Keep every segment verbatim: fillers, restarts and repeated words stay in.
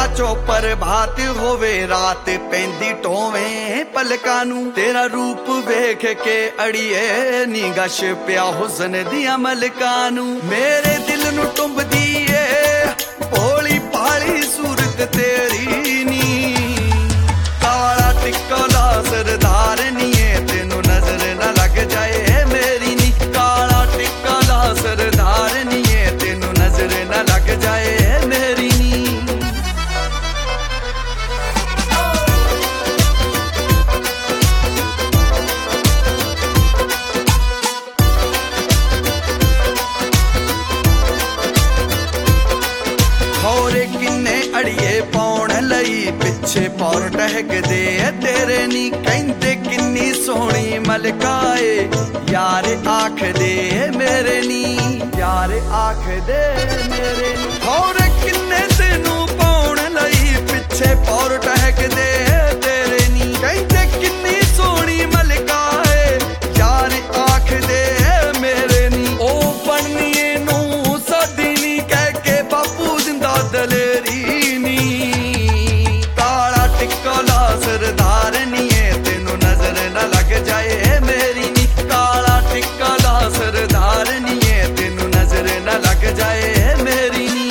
चो प्रभात होवे रात पैंदी टोवे पलकां नू तेरा रूप वेख के अड़िए नी गश पिया हुसन दिया मलकां नू मेरे दिल नू टुंबदी ए भोली भाली सूरत तेरी नी काला टिक्का ला सरदार नी तेनू नजर ना लग जाए मेरी नी काला टिक्का ला सरदार नी तेनू नजर ना लग जाए मेरी नी होरे किन्ने अड़िए पौण लई पिछे पौर टहक दे तेरे नी कहंदे किन्नी सोहनी मलकाए यार आख दे मेरे नी यार आख दे मेरे नी होरे किन्ने तेनू पौण लई पिछे पौर टहक दे तेरे नी कहंदे किन्नी सोहनी मलकाए यार आख दे मेरे नी ओ बननीए नू साडी नी कह के बापू जिंदा दलेरी नी काला टिक्का ला सरदार नी तेनू नजर ना लग जाए मेरी नी काला टिक्का ला सरदार नी तेनू नजर ना लग जाए मेरी नी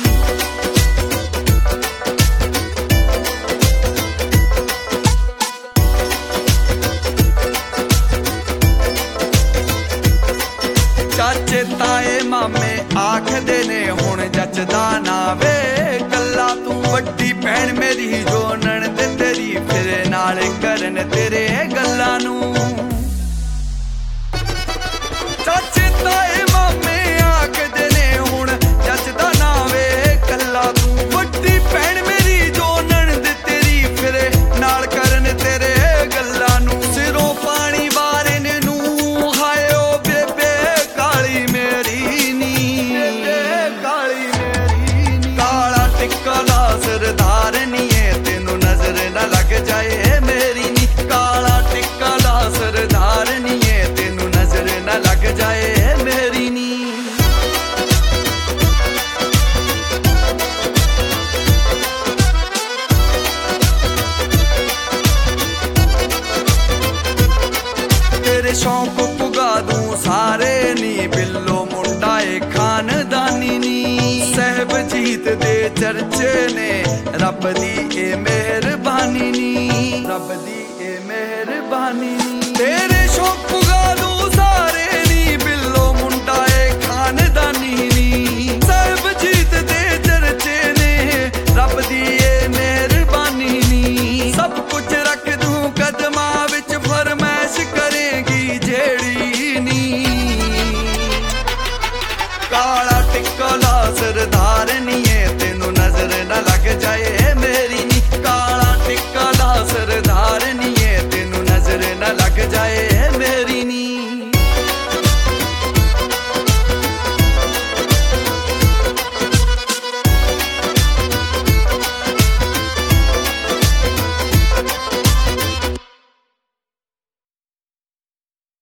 चाचे ताए मामे आखदे ने हुण जचदा ना वे गल्ला तू वड्डी भैन मेरी जो नणद तेरी फिर नाल करन तेरे गल्ला नू चाचे ताए मामे आखदे ने हुण जचदा ना वे गल्ला तू वड्डी भैन मेरी जो नणद तेरी फिर नाल करन तेरे गल्ला नू सिरों पानी वारन नू हाय ओ बेबे काली मेरी नी काली मेरी नी काला टिक्का ला सरदार नी तेनू नजर ना लग जाए मेरी नी काला टिक्का ला सरदार नी तेनू नजर ना लग जाए मेरी नी तेरे शौक पुगा दूं सारे नी बिल्लो मुंडा ए खानदानी नी सहब जीत दे चर्चे ने रब दी ए मेहरबानी नी रब दी ए मेहरबानी नी तेरे शौक पुगा दूं सारे नी बिल्लो मुंडा ए खानदानी नी सहब जीत दे चर्चे ने रब दी ए मेहरबानी नी सब कुछ रख दूं कदमां विच फरमाइश करेगी जेड़ी नी काला टिक्का ला सरदार नी